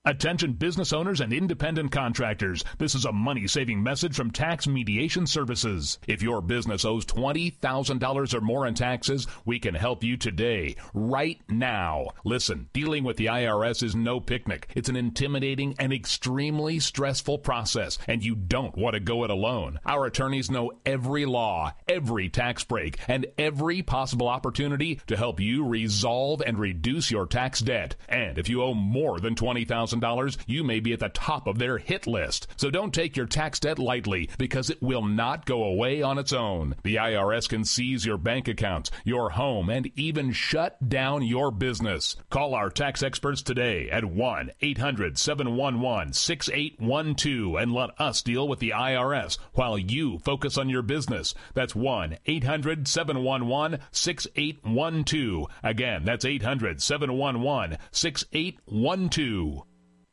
Attention business owners and independent contractors. This is a money-saving message from Tax Mediation Services. If your business owes $20,000 or more in taxes, we can help you today, right now. Listen, dealing with the IRS is no picnic. It's an intimidating and extremely stressful process, and you don't want to go it alone. Our attorneys know every law, every tax break, and every possible opportunity to help you resolve and reduce your tax debt. And if you owe more than $20,000, you may be at the top of their hit list. So don't take your tax debt lightly, because it will not go away on its own. The IRS can seize your bank accounts, your home, and even shut down your business. Call our tax experts today at 1-800-711-6812 and let us deal with the IRS while you focus on your business. That's 1-800-711-6812. Again, that's 800-711-6812.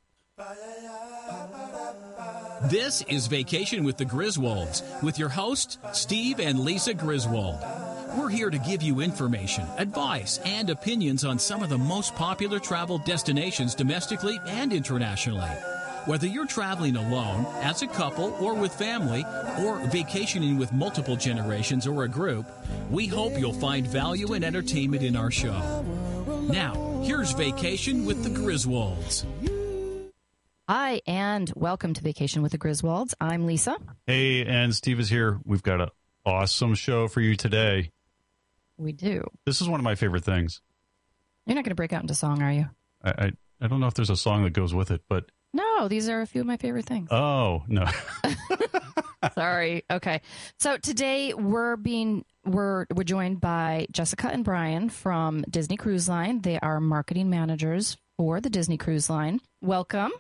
This is Vacation with the Griswolds with your hosts, Steve and Lisa Griswold. We're here to give you information, advice, and opinions on some of the most popular travel destinations domestically and internationally. Whether you're traveling alone, as a couple, or with family, or vacationing with multiple generations or a group, we hope you'll find value and entertainment in our show. Now, here's Vacation with the Griswolds. Hi, and welcome to Vacation with the Griswolds. I'm Lisa. Hey, and Steve is here. We've got an awesome show for you today. We do. This is one of my favorite things. You're not going to break out into song, are you? I don't know if there's a song that goes with it, but... No, these are a few of my favorite things. Oh, no. Sorry. Okay. So today we're joined by Jessica and Brian from Disney Cruise Line. They are marketing managers for the Disney Cruise Line. Welcome.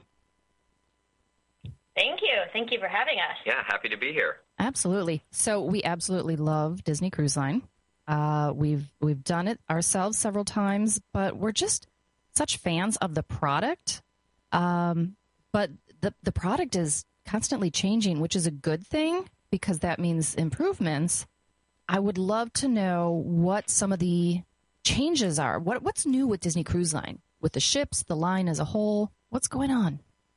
Thank you. Thank you for having us. Yeah, happy to be here. Absolutely. So we absolutely love Disney Cruise Line. We've done it ourselves several times, but we're just such fans of the product. But the product is constantly changing, which is a good thing because that means improvements. I would love to know what some of the changes are. What's new with Disney Cruise Line, with the ships, the line as a whole? What's going on?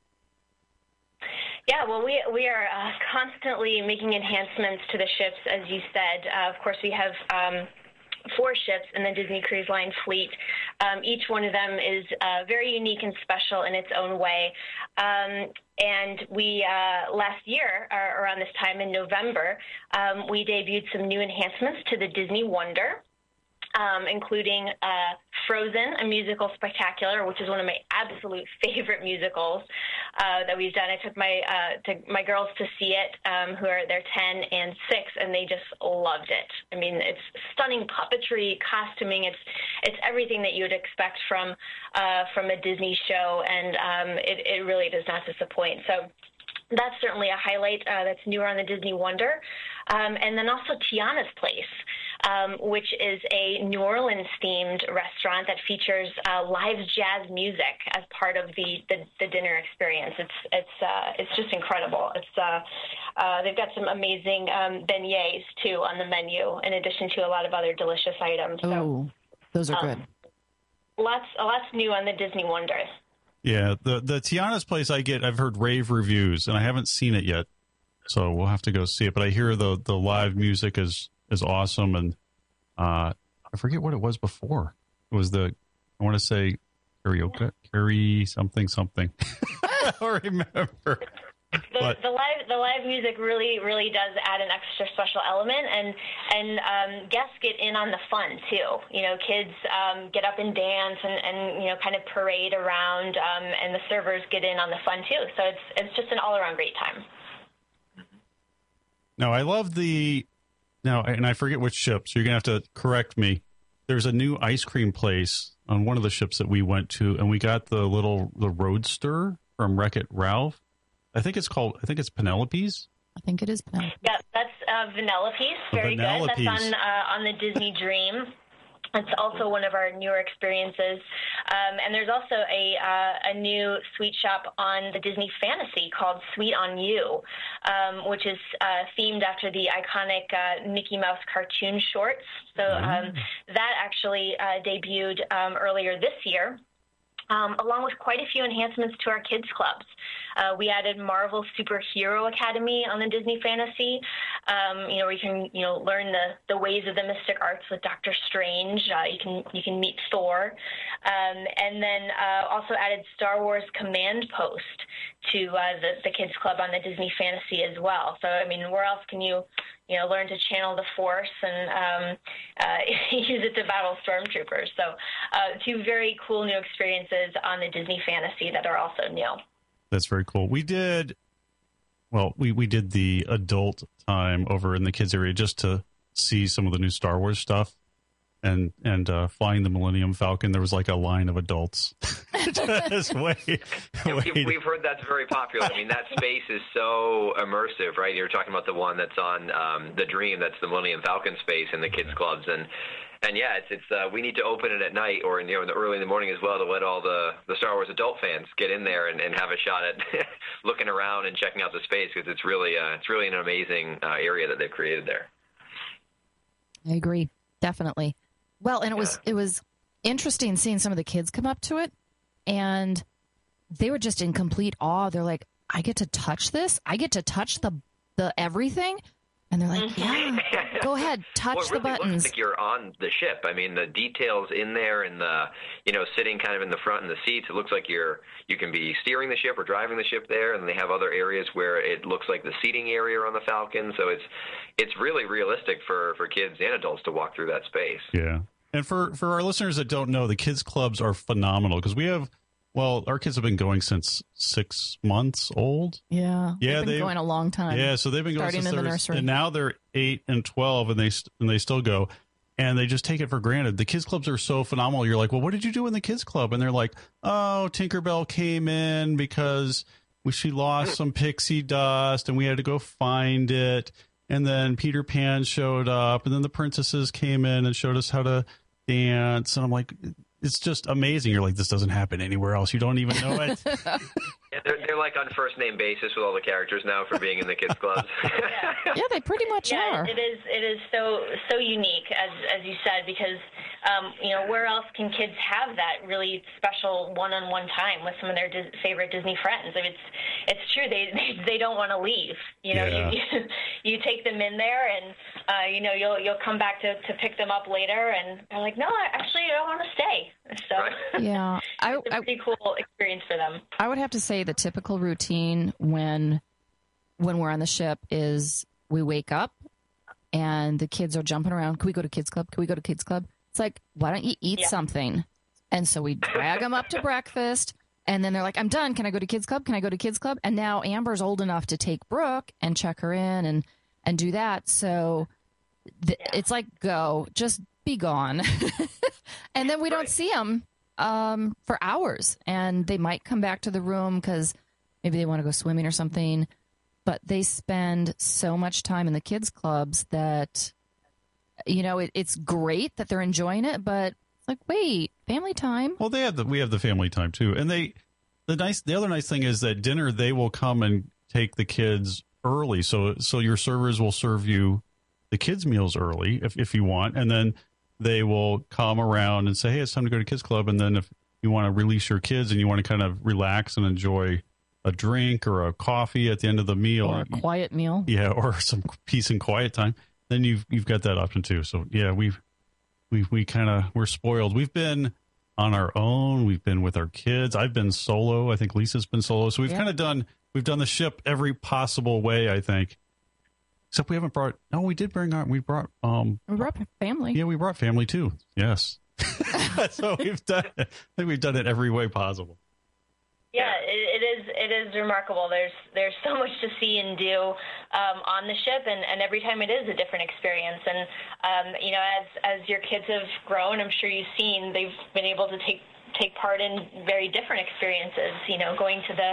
Yeah, well, we are constantly making enhancements to the ships, as you said. Of course, we have 4 ships in the Disney Cruise Line fleet. Each one of them is very unique and special in its own way. And we, last year, around this time in November, we debuted some new enhancements to the Disney Wonder, including Frozen, a musical spectacular, which is one of my absolute favorite musicals that we've done. I took my girls to see it, they're 10 and 6, and they just loved it. I mean, it's stunning puppetry, costuming. It's everything that you would expect from a Disney show, and it really does not disappoint. So that's certainly a highlight that's newer on the Disney Wonder. And then also Tiana's Place, which is a New Orleans-themed restaurant that features live jazz music as part of the dinner experience. It's just incredible. They've got some amazing beignets, too, on the menu, in addition to a lot of other delicious items. Oh, those are good. Lots new on the Disney Wonder. Yeah, the Tiana's Place I've heard rave reviews, and I haven't seen it yet, so we'll have to go see it. But I hear the live music is awesome, and I forget what it was before. It was I want to say karaoke, something. I don't remember. The live music really does add an extra special element, and guests get in on the fun too. You know, kids get up and dance and kind of parade around, and the servers get in on the fun too. So it's just an all around great time. No, I love and I forget which ship, so you're gonna have to correct me. There's a new ice cream place on one of the ships that we went to, and we got the Roadster from Wreck-It Ralph. I think it's Penelope's. I think it is Penelope. Yeah, that's Vanellope's. Very good. That's on the Disney Dream. It's also one of our newer experiences. And there's also a new sweet shop on the Disney Fantasy called Sweet on You, which is themed after the iconic Mickey Mouse cartoon shorts. So that actually debuted earlier this year. along with quite a few enhancements to our kids' clubs. We added Marvel Superhero Academy on the Disney Fantasy, where you can, learn the ways of the mystic arts with Doctor Strange. You can meet Thor, and then also added Star Wars Command Post to the kids' club on the Disney Fantasy as well. So, I mean, where else can you learn to channel the Force and use it to battle stormtroopers? So, two very cool new experiences on the Disney Fantasy that are also new. That's very cool. We did the adult time over in the kids area just to see some of the new Star Wars stuff, and flying the Millennium Falcon. There was like a line of adults. We've heard that's very popular. I mean, that space is so immersive, right? You're talking about the one that's on the Dream. That's the Millennium Falcon space in the kids clubs, and yeah, it's we need to open it at night or in the early in the morning as well to let all the Star Wars adult fans get in there and have a shot at looking around and checking out the space, because it's really an amazing area that they've created there. I agree, definitely. Well, and it was interesting seeing some of the kids come up to it, and they were just in complete awe. They're like, "I get to touch this? I get to touch the everything?" And they're like, "Yeah, go ahead, touch the buttons." Well, it really looks like you're on the ship. I mean, the details in there, and the sitting kind of in the front in the seats. It looks like you can be steering the ship or driving the ship there, and they have other areas where it looks like the seating area on the Falcon. So it's really realistic for kids and adults to walk through that space. Yeah, and for our listeners that don't know, the kids clubs are phenomenal because we have. Well, our kids have been going since 6 months old. Yeah, they've been going a long time. Yeah, so they've been going starting since in the nursery, and now they're 8 and 12, and they still go, and they just take it for granted. The kids clubs are so phenomenal. You're like, well, what did you do in the kids club? And they're like, oh, Tinkerbell came in because she lost some pixie dust, and we had to go find it. And then Peter Pan showed up, and then the princesses came in and showed us how to dance. And I'm like, it's just amazing. You're like, this doesn't happen anywhere else. You don't even know it. Yeah, they're like on first name basis with all the characters now for being in the kids clubs. Yeah, they pretty much are. It is so unique, as you said, because where else can kids have that really special one-on-one time with some of their favorite Disney friends? I mean, it's true. They don't want to leave. You take them in there, and you'll come back to pick them up later, and they're like, no, actually, I want to stay. So yeah, it's a pretty cool experience for them. I would have to say the typical routine when we're on the ship is we wake up and the kids are jumping around. Can we go to kids club? Can we go to kids club? It's like, why don't you eat something? And so we drag them up to breakfast, and then they're like, I'm done. Can I go to kids club? Can I go to kids club? And now Amber's old enough to take Brooke and check her in and do that. So it's like, go, just be gone. And then we don't see them for hours, and they might come back to the room because maybe they want to go swimming or something, but they spend so much time in the kids clubs that it's great that they're enjoying it, but it's like, wait, family time. Well, we have the family time too, and the other nice thing is that dinner they will come and take the kids early, so your servers will serve you the kids meals early if you want, and then they will come around and say, hey, it's time to go to kids club. And then if you want to release your kids and you want to kind of relax and enjoy a drink or a coffee at the end of the meal, or a quiet meal, or some peace and quiet time, then you've got that option too. So yeah, we're spoiled. We've been on our own. We've been with our kids. I've been solo. I think Lisa's been solo. So we've done the ship every possible way, I think. Except we haven't brought. No, we brought. We brought family. Yeah, we brought family too. Yes. So we've done. I think we've done it every way possible. Yeah, it is remarkable. There's so much to see and do on the ship, and every time it is a different experience. And as your kids have grown, I'm sure you've seen they've been able to take part in very different experiences. Going to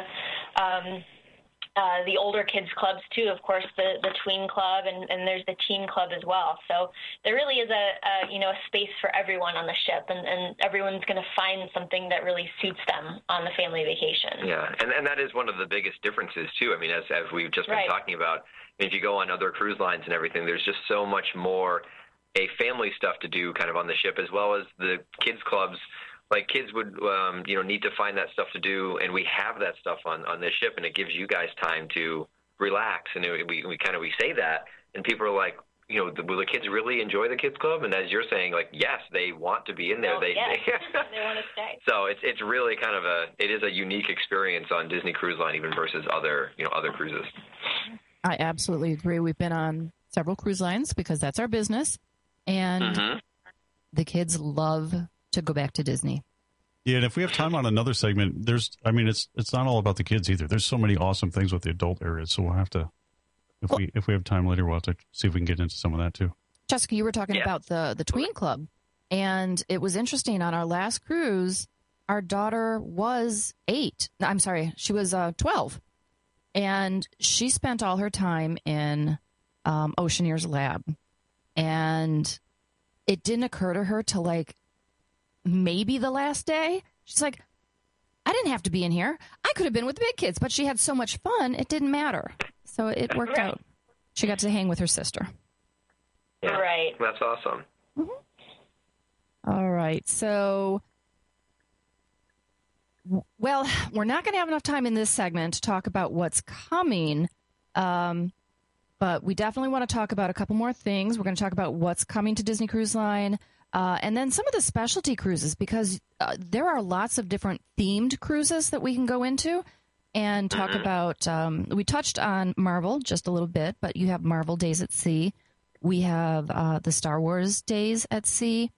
the older kids clubs too, of course, the tween club, and there's the teen club as well. So there really is a space for everyone on the ship, and everyone's going to find something that really suits them on the family vacation. Yeah, and that is one of the biggest differences too. I mean, as we've just been talking about, if you go on other cruise lines and everything, there's just so much more family stuff to do kind of on the ship, as well as the kids clubs like kids would, need to find that stuff to do, and we have that stuff on this ship, and it gives you guys time to relax. And we say that, and people are like, will the kids really enjoy the kids club? And as you're saying, like, yes, they want to be in there. They want to stay. So it's really kind of it is a unique experience on Disney Cruise Line, even versus other cruises. I absolutely agree. We've been on several cruise lines because that's our business, and the kids love to go back to Disney. Yeah, and if we have time on another segment, it's not all about the kids either. There's so many awesome things with the adult areas, so we'll have to, if we have time later, we'll have to see if we can get into some of that too. Jessica, you were talking about the Tween Club, and it was interesting. On our last cruise, our daughter was 8. I'm sorry, she was 12, and she spent all her time in Oceaneer's lab, and it didn't occur to her till like maybe the last day. She's like, I didn't have to be in here. I could have been with the big kids, but she had so much fun, it didn't matter. So it worked out. She got to hang with her sister. Yeah, right. That's awesome. Mm-hmm. All right. So, well, we're not going to have enough time in this segment to talk about what's coming, but we definitely want to talk about a couple more things. We're going to talk about what's coming to Disney Cruise Line, and then some of the specialty cruises, because there are lots of different themed cruises that we can go into and talk about. We touched on Marvel just a little bit, but you have Marvel Days at Sea. We have the Star Wars Days at Sea.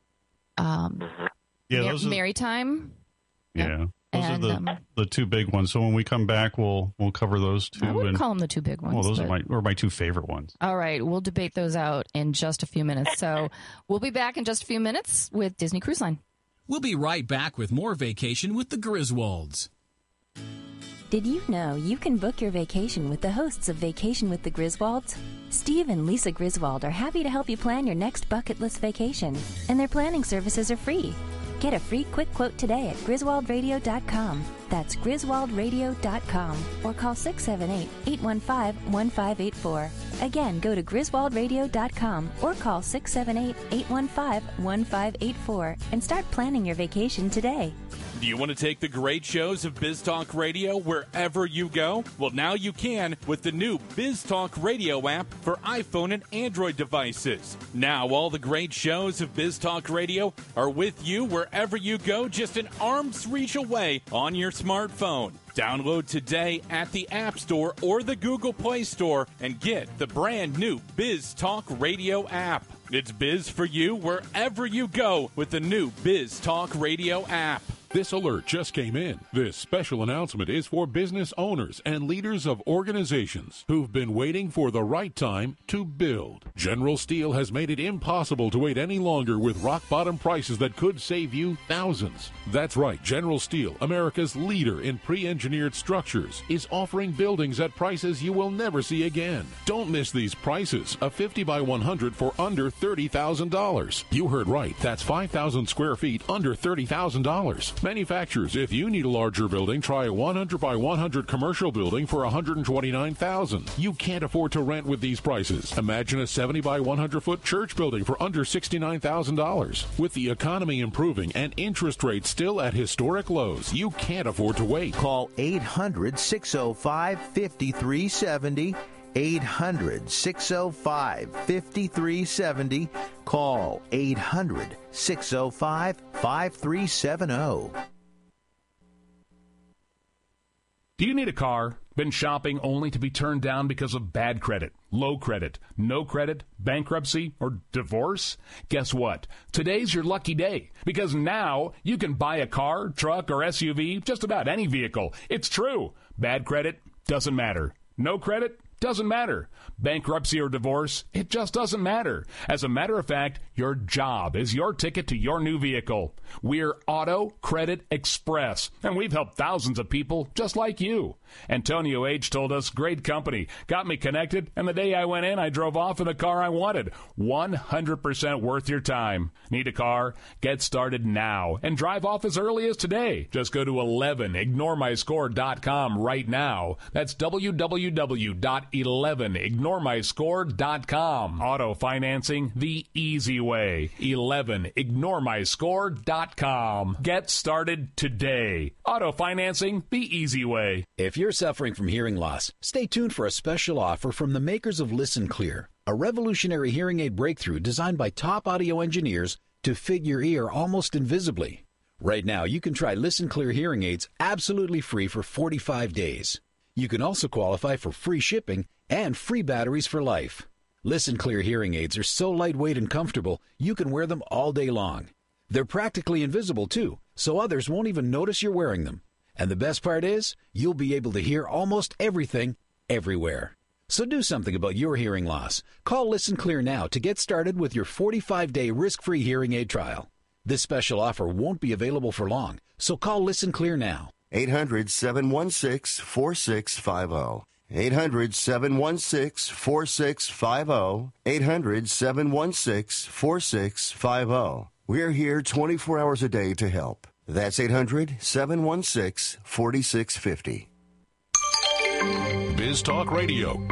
Maritime. Yeah. Those are the two big ones. So when we come back, we'll cover those two. I wouldn't call them the two big ones. Well, those are my two favorite ones. All right. We'll debate those out in just a few minutes. So we'll be back in just a few minutes with Disney Cruise Line. We'll be right back with more Vacation with the Griswolds. Did you know you can book your vacation with the hosts of Vacation with the Griswolds? Steve and Lisa Griswold are happy to help you plan your next bucket list vacation, and their planning services are free. Get a free quick quote today at griswoldradio.com. That's griswoldradio.com, or call 678-815-1584. Again, go to griswoldradio.com or call 678-815-1584 and start planning your vacation today. Do you want to take the great shows of Biz Talk Radio wherever you go? Well, now you can with the new Biz Talk Radio app for iPhone and Android devices. Now, all the great shows of Biz Talk Radio are with you wherever you go, just an arm's reach away on your smartphone. Download today at the App Store or the Google Play Store and get the brand new Biz Talk Radio app. It's Biz for you wherever you go with the new Biz Talk Radio app. This alert just came in. This special announcement is for business owners and leaders of organizations who've been waiting for the right time to build. General Steel has made it impossible to wait any longer with rock-bottom prices that could save you thousands. That's right, General Steel, America's leader in pre-engineered structures, is offering buildings at prices you will never see again. Don't miss these prices. A 50 by 100 for under $30,000. You heard right. That's 5,000 square feet under $30,000. Manufacturers, if you need a larger building, try a 100 by 100 commercial building for $129,000. You can't afford to rent with these prices. Imagine a 70 by 100 foot church building for under $69,000. With the economy improving and interest rates still at historic lows, you can't afford to wait. Call 800-605-5370. 800-605-5370. Call 800-605-5370. Do you need a car? Been shopping only to be turned down because of bad credit, low credit, no credit, bankruptcy, or divorce? Guess what? Today's your lucky day, because now you can buy a car, truck, or SUV, just about any vehicle. It's true. Bad credit doesn't matter. No credit doesn't matter. Bankruptcy or divorce, it just doesn't matter. As a matter of fact, your job is your ticket to your new vehicle. We're Auto Credit Express, and we've helped thousands of people just like you. Antonio H. told us, great company, got me connected, and the day I went in, I drove off in the car I wanted. 100% worth your time. Need a car? Get started now and drive off as early as today. Just go to 11ignoremyscore.com right now. That's www.11 11ignoremyscore.com. Auto financing the easy way. 11ignoremyscore.com. Get started today. Auto financing the easy way. If you're suffering from hearing loss, stay tuned for a special offer from the makers of Listen Clear, a revolutionary hearing aid breakthrough designed by top audio engineers to fit your ear almost invisibly. Right now, you can try Listen Clear hearing aids absolutely free for 45 days. You can also qualify for free shipping and free batteries for life. Listen Clear hearing aids are so lightweight and comfortable, you can wear them all day long. They're practically invisible, too, so others won't even notice you're wearing them. And the best part is, you'll be able to hear almost everything, everywhere. So do something about your hearing loss. Call Listen Clear now to get started with your 45-day risk-free hearing aid trial. This special offer won't be available for long, so call Listen Clear now. 800-716-4650. 800-716-4650. 800-716-4650. We're here 24 hours a day to help. That's 800-716-4650. Biz Talk Radio.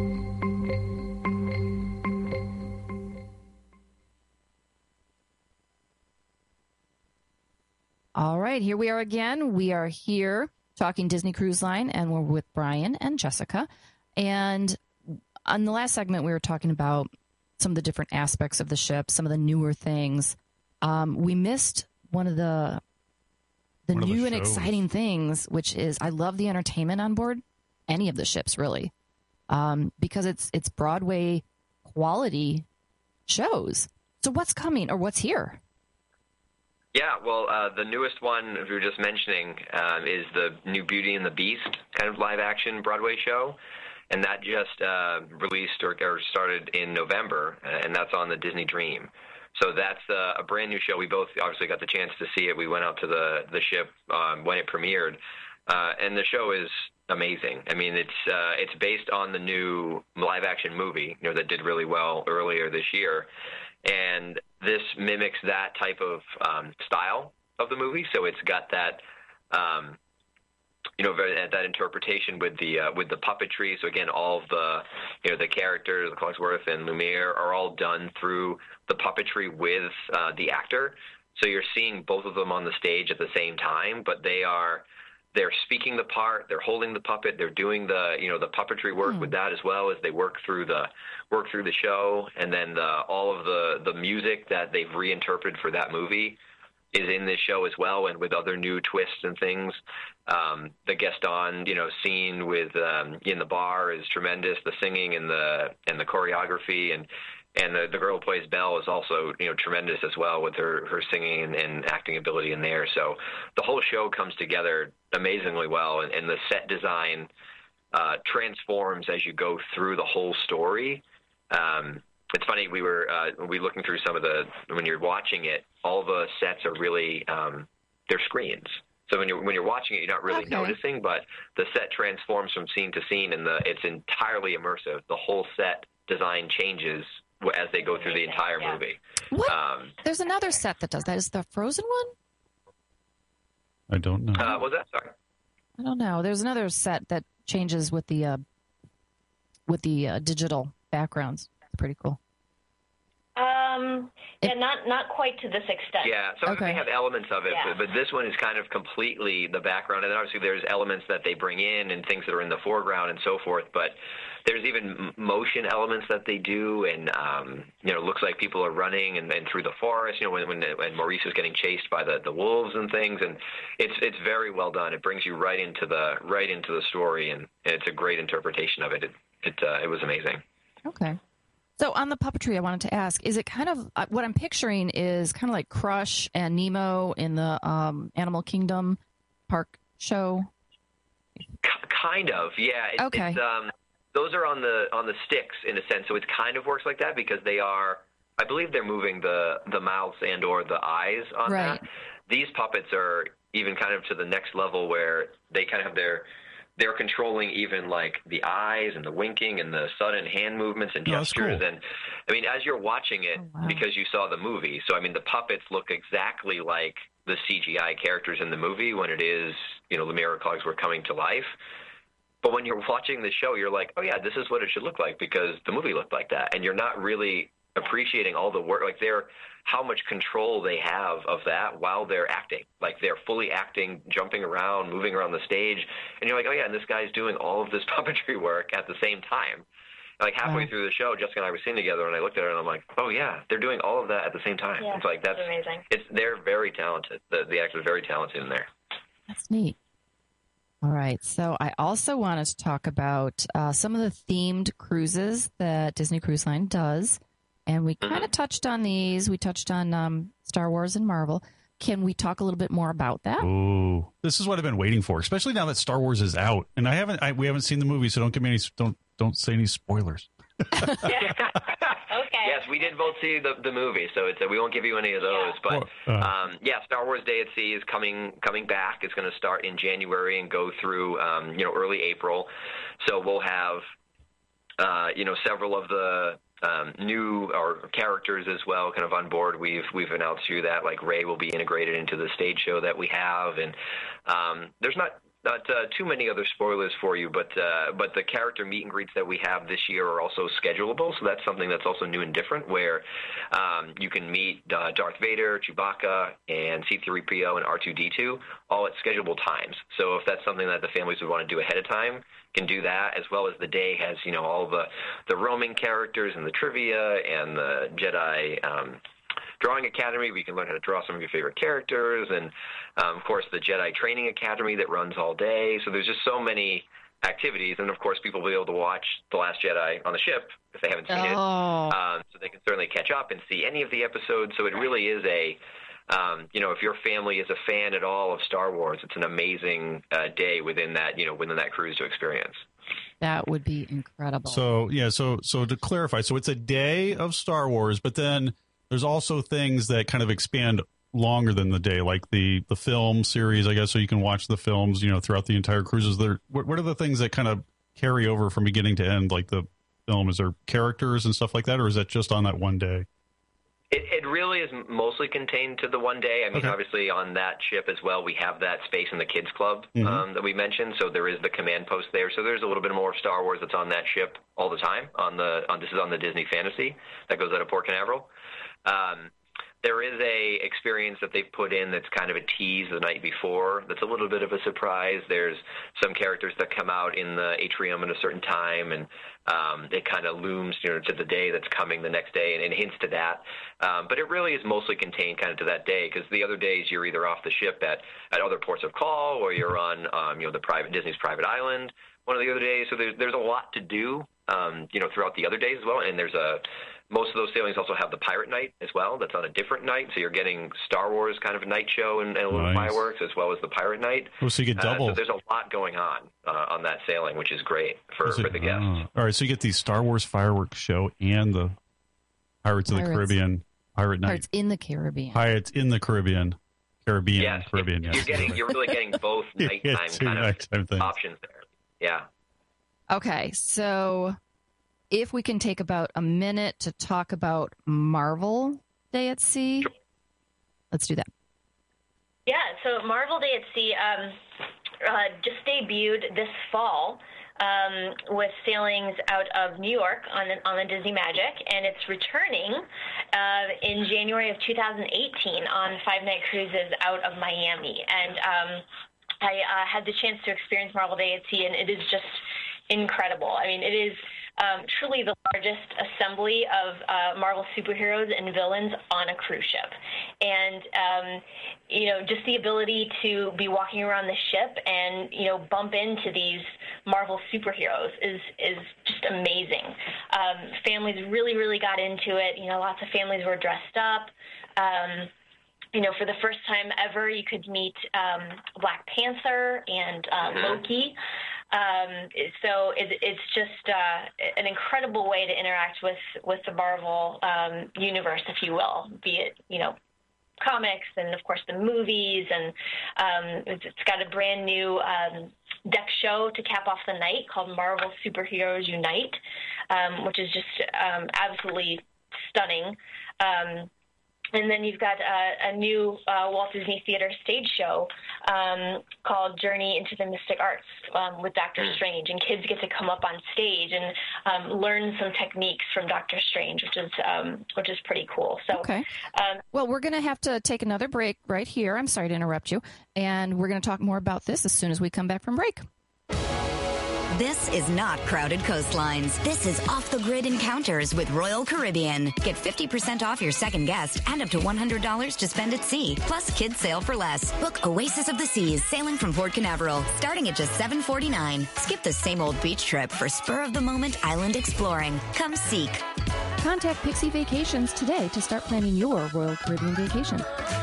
All right, here we are again. We are here talking Disney Cruise Line, and we're with Brian and Jessica. And on the last segment, we were talking about some of the different aspects of the ship, some of the newer things. We missed one of the new and exciting things, which is I love the entertainment on board any of the ships, really, because it's Broadway quality shows. So what's coming or what's here? Yeah, well, the newest one we were just mentioning is the new Beauty and the Beast kind of live-action Broadway show, and that just released or started in November, and that's on the Disney Dream. So that's a brand new show. We both obviously got the chance to see it. We went out to the ship when it premiered, and the show is amazing. I mean, it's based on the new live-action movie, that did really well earlier this year. And this mimics that type of style of the movie, so it's got that, that interpretation with the puppetry. So again, all of the, the characters, Cogsworth and Lumiere, are all done through the puppetry with the actor. So you're seeing both of them on the stage at the same time, but they're speaking the part, they're holding the puppet, they're doing the the puppetry work with that as well as they work through the show, and then all of the music that they've reinterpreted for that movie is in this show as well, and with other new twists and things. The Gaston scene with in the bar is tremendous. The singing and the choreography and the girl who plays Belle is also, tremendous as well with her singing and acting ability in there. So the whole show comes together amazingly well, and the set design transforms as you go through the whole story. It's funny, we were looking through some of when you're watching it, all the sets are really, they're screens. So when you're watching it, you're not really noticing, but the set transforms from scene to scene, and it's entirely immersive. The whole set design changes as they go through the entire movie. What? There's another set that does that. Is the Frozen one? I don't know. What was that? Sorry. I don't know. There's another set that changes with the digital backgrounds. It's pretty cool. Yeah, not quite to this extent. Yeah, some of them have elements of it, Yeah. but this one is kind of completely the background, and then obviously there's elements that they bring in and things that are in the foreground and so forth, but there's even motion elements that they do, and it looks like people are running and through the forest, when Maurice is getting chased by the wolves and things, and it's very well done. It brings you right into the story, and it's a great interpretation of it. It was amazing. Okay. So on the puppetry, I wanted to ask, is it kind of, what I'm picturing is kind of like Crush and Nemo in the Animal Kingdom park show? Kind of, yeah. Okay. Those are on the sticks in a sense, so it kind of works like that because they are, I believe they're moving the mouths and or the eyes on that. These puppets are even kind of to the next level where they kind of have they're controlling even like the eyes and the winking and the sudden hand movements and gestures. Cool. And I mean, as you're watching it, because you saw the movie, so I mean, the puppets look exactly like the CGI characters in the movie when it is, Lumiere or Cogsworth coming to life. But when you're watching the show, you're like, oh, yeah, this is what it should look like because the movie looked like that. And you're not really appreciating all the work, like how much control they have of that while they're acting. Like they're fully acting, jumping around, moving around the stage. And you're like, oh, yeah, and this guy's doing all of this puppetry work at the same time. Like halfway through the show, Jessica and I were sitting together, and I looked at her, and I'm like, oh, yeah, they're doing all of that at the same time. Yeah, it's like that's amazing. They're very talented. The actors are very talented in there. That's neat. All right. So I also wanted to talk about some of the themed cruises that Disney Cruise Line does. And we kind of touched on these. We touched on Star Wars and Marvel. Can we talk a little bit more about that? Ooh, this is what I've been waiting for, especially now that Star Wars is out. And we haven't seen the movie, so don't give me any, don't say any spoilers. Okay. Yes, we did both see the movie, so we won't give you any of those. But Star Wars Day at Sea is coming back. It's going to start in January and go through early April. So we'll have several of the new characters as well, kind of on board. We've announced to you that like Rey will be integrated into the stage show that we have, and there's not too many other spoilers for you, but the character meet and greets that we have this year are also schedulable, so that's something that's also new and different, where you can meet Darth Vader, Chewbacca, and C-3PO and R2-D2 all at schedulable times. So if that's something that the families would want to do ahead of time, can do that, as well as the day has all the roaming characters and the trivia and the Jedi Drawing Academy, where you can learn how to draw some of your favorite characters, and of course the Jedi Training Academy that runs all day. So there's just so many activities, and of course people will be able to watch The Last Jedi on the ship if they haven't seen it, so they can certainly catch up and see any of the episodes. So it really is if your family is a fan at all of Star Wars, it's an amazing day within that cruise to experience. That would be incredible. So so to clarify, so it's a day of Star Wars, but then there's also things that kind of expand longer than the day, like the film series, I guess, so you can watch the films, throughout the entire cruises. What are the things that kind of carry over from beginning to end, like the film? Is there characters and stuff like that, or is that just on that one day? It really is mostly contained to the one day. I mean, Obviously on that ship as well, we have that space in the kids club that we mentioned. So there is the command post there. So there's a little bit more of Star Wars that's on that ship all the time. This is on the Disney Fantasy that goes out of Port Canaveral. There is a experience that they've put in that's kind of a tease the night before. That's a little bit of a surprise. There's some characters that come out in the atrium at a certain time, and it kind of looms, to the day that's coming the next day, and it hints to that. But it really is mostly contained kind of to that day, because the other days you're either off the ship at other ports of call, or you're on Disney's private island one of the other days. So there's a lot to do, throughout the other days as well. And most of those sailings also have the Pirate Night as well. That's on a different night. So you're getting Star Wars kind of a night show and a little fireworks, as well as the Pirate Night. Oh, so you get double. So there's a lot going on that sailing, which is great for the guests. All right, so you get the Star Wars fireworks show and the Pirates of the Caribbean Pirate Night. Pirates in the Caribbean. Pirates in the Caribbean. Yes. You're really getting both nighttime kind of options there. Yeah. Okay, so if we can take about a minute to talk about Marvel Day at Sea, let's do that. Yeah, so Marvel Day at Sea just debuted this fall with sailings out of New York on the Disney Magic, and it's returning in January of 2018 on 5-night cruises out of Miami. And I had the chance to experience Marvel Day at Sea, and it is just incredible. I mean, it is truly the largest assembly of Marvel superheroes and villains on a cruise ship. And, just the ability to be walking around the ship and, bump into these Marvel superheroes is just amazing. Families really, really got into it. Lots of families were dressed up. For the first time ever, you could meet Black Panther and Loki. So it's just an incredible way to interact with the Marvel universe, if you will, be it, comics and, of course, the movies. And it's got a brand new deck show to cap off the night called Marvel Superheroes Unite, which is just absolutely stunning. And then you've got a new Walt Disney Theater stage show called Journey into the Mystic Arts with Dr. Strange, and kids get to come up on stage and learn some techniques from Dr. Strange, which is pretty cool. So, okay. Well, we're going to have to take another break right here. I'm sorry to interrupt you, and we're going to talk more about this as soon as we come back from break. This is not Crowded Coastlines. This is off-the-grid encounters with Royal Caribbean. Get 50% off your second guest and up to $100 to spend at sea. Plus, kids sail for less. Book Oasis of the Seas, sailing from Port Canaveral, starting at just $7.49. Skip the same old beach trip for spur-of-the-moment island exploring. Come seek. Contact Pixie Vacations today to start planning your Royal Caribbean vacation.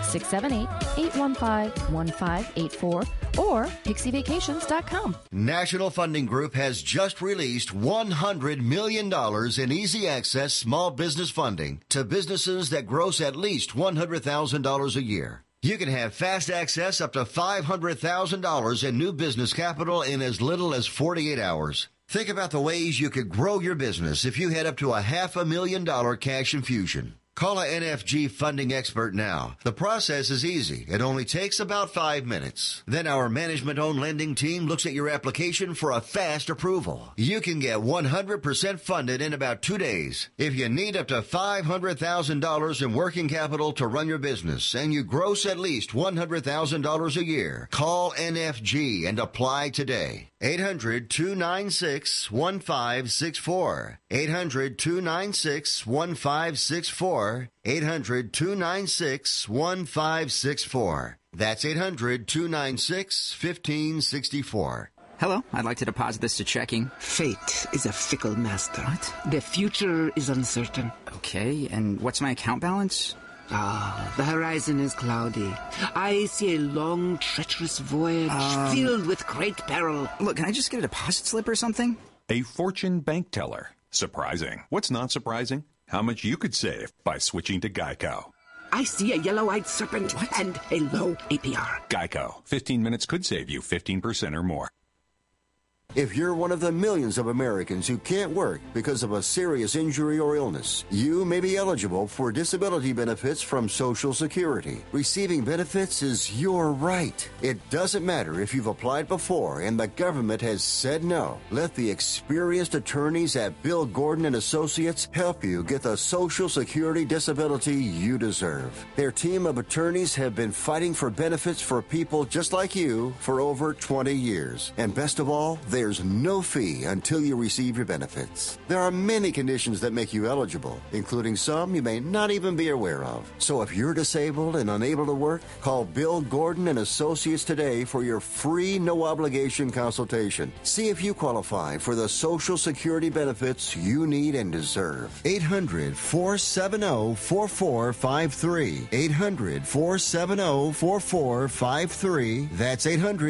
678-815-1584 or pixievacations.com. National Funding Group has just released $100 million in easy access small business funding to businesses that gross at least $100,000 a year. You can have fast access up to $500,000 in new business capital in as little as 48 hours. Think about the ways you could grow your business if you had up to $500,000 cash infusion. Call a NFG funding expert now. The process is easy. It only takes about 5 minutes. Then our management-owned lending team looks at your application for a fast approval. You can get 100% funded in about 2 days. If you need up to $500,000 in working capital to run your business and you gross at least $100,000 a year, call NFG and apply today. 800-296-1564. 800-296-1564. 800-296-1564. That's 800-296-1564. Hello, I'd like to deposit this to checking. Fate is a fickle master. What? The future is uncertain. Okay, and what's my account balance? The horizon is cloudy. I see a long, treacherous voyage filled with great peril. Look, can I just get a deposit slip or something? A Fortune bank teller. Surprising. What's not surprising? How much you could save by switching to Geico. I see a yellow-eyed serpent and a low APR. Geico. 15 minutes could save you 15% or more. If you're one of the millions of Americans who can't work because of a serious injury or illness, you may be eligible for disability benefits from Social Security. Receiving benefits is your right. It doesn't matter if you've applied before and the government has said no. Let the experienced attorneys at Bill Gordon and Associates help you get the Social Security disability you deserve. Their team of attorneys have been fighting for benefits for people just like you for over 20 years. And best of all, there's no fee until you receive your benefits. There are many conditions that make you eligible, including some you may not even be aware of. So if you're disabled and unable to work, call Bill Gordon and Associates today for your free, no-obligation consultation. See if you qualify for the Social Security benefits you need and deserve. 800-470-4453. 800-470-4453. That's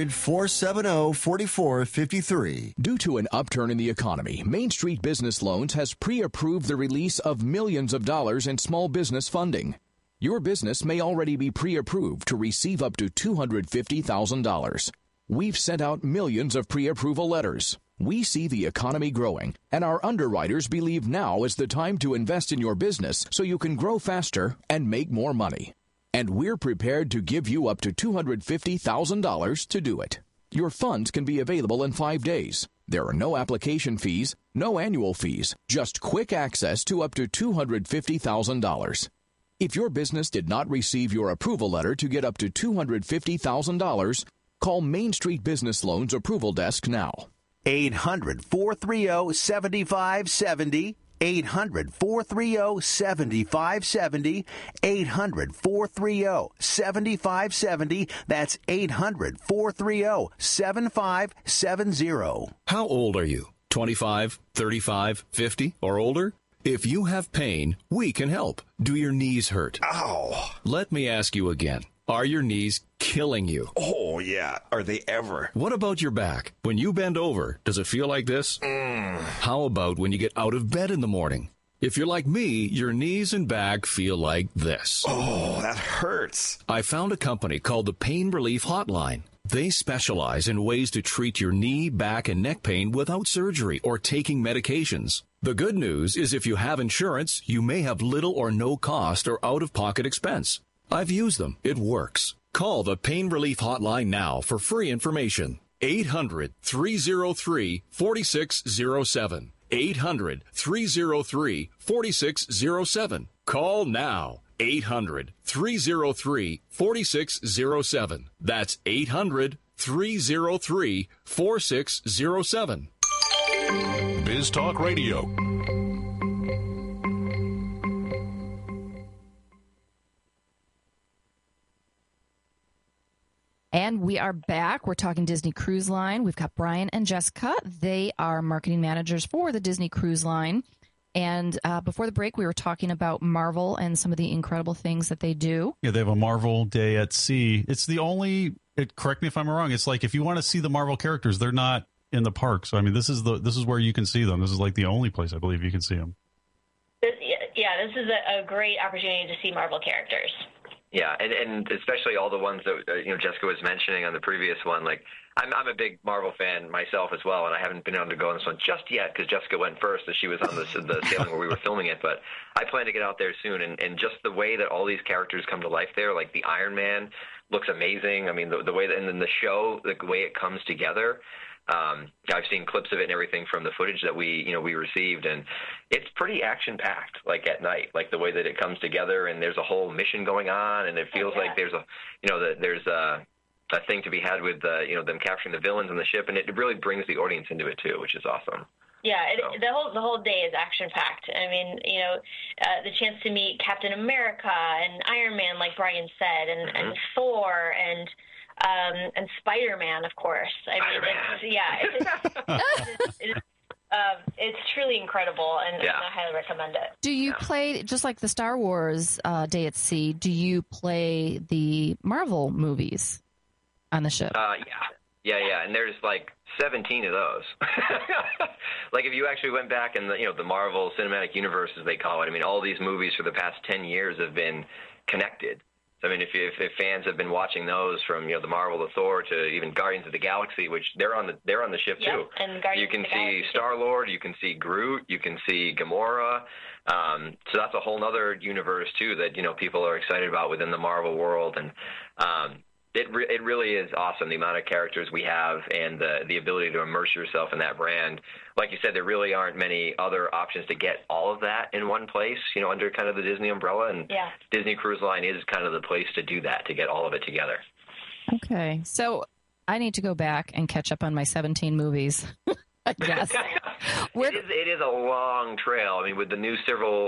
800-470-4453. Due to an upturn in the economy, Main Street Business Loans has pre-approved the release of millions of dollars in small business funding. Your business may already be pre-approved to receive up to $250,000. We've sent out millions of pre-approval letters. We see the economy growing, and our underwriters believe now is the time to invest in your business so you can grow faster and make more money. And we're prepared to give you up to $250,000 to do it. Your funds can be available in 5 days. There are no application fees, no annual fees, just quick access to up to $250,000. If your business did not receive your approval letter to get up to $250,000, call Main Street Business Loans Approval Desk now. 800-430-7570. 800-430-7570. 800-430-7570. That's 800-430-7570. How old are you? 25, 35, 50, or older? If you have pain, we can help. Do your knees hurt? Ow. Let me ask you again. Are your knees killing you? Oh, yeah. Are they ever? What about your back? When you bend over, does it feel like this? How about when you get out of bed in the morning? If you're like me, your knees and back feel like this. Oh, that hurts. I found a company called the Pain Relief Hotline. They specialize in ways to treat your knee, back, and neck pain without surgery or taking medications. The good news is if you have insurance, you may have little or no cost or out-of-pocket expense. I've used them. It works. Call the Pain Relief Hotline now for free information. 800-303-4607. 800-303-4607. Call now. 800-303-4607. That's 800-303-4607. Biz Talk Radio. And we are back. We're talking Disney Cruise Line. We've got Brian and Jessica. They are marketing managers for the Disney Cruise Line. And before the break, we were talking about Marvel and some of the incredible things that they do. Yeah, they have a Marvel Day at Sea. It's the only, correct me if I'm wrong, it's like if you want to see the Marvel characters, they're not in the park. So, I mean, this is where you can see them. This is like the only place, I believe, you can see them. Yeah, this is a great opportunity to see Marvel characters. Yeah, and especially all the ones that Jessica was mentioning on the previous one. Like, I'm a big Marvel fan myself as well, and I haven't been able to go on this one just yet because Jessica went first as she was on the sailing where we were filming it. But I plan to get out there soon, and just the way that all these characters come to life there, like the Iron Man looks amazing. I mean, the way that, and then the show, the way it comes together. I've seen clips of it and everything from the footage that we received, and it's pretty action-packed, like at night, like the way that it comes together, and there's a whole mission going on, and it feels like there's a thing to be had with them capturing the villains on the ship, and it really brings the audience into it too, which is awesome. Yeah, the whole day is action-packed. I mean, the chance to meet Captain America and Iron Man, like Brian said, and Thor and Spider-Man, of course. I mean, it's truly incredible, and I highly recommend it. Do you play, just like the Star Wars Day at Sea, do you play the Marvel movies on the ship? Yeah, and there's like 17 of those. Like if you actually went back and the Marvel Cinematic Universe, as they call it, I mean, all these movies for the past 10 years have been connected. So, I mean, if fans have been watching those from the Marvel to Thor to even Guardians of the Galaxy, which they're on the ship too. And you can see Star-Lord, you can see Groot, you can see Gamora. So that's a whole other universe too that people are excited about within the Marvel world, and it really is awesome, the amount of characters we have and the ability to immerse yourself in that brand. Like you said, there really aren't many other options to get all of that in one place, under kind of the Disney umbrella. And Disney Cruise Line is kind of the place to do that, to get all of it together. Okay. So I need to go back and catch up on my 17 movies. Yes. It is a long trail. I mean, with the new